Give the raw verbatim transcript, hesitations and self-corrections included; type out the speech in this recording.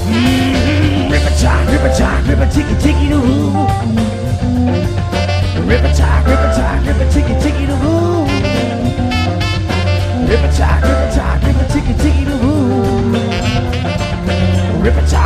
Mm, Ripper-tie, ripper-tie, ripper-ticky-ticky-doo. Ripper-tie, ripper-tie, ripper-ticky-ticky-doo. Ripper-tie, ripper-tie, ripper-ticky-ticky-doo. Ripper-tie.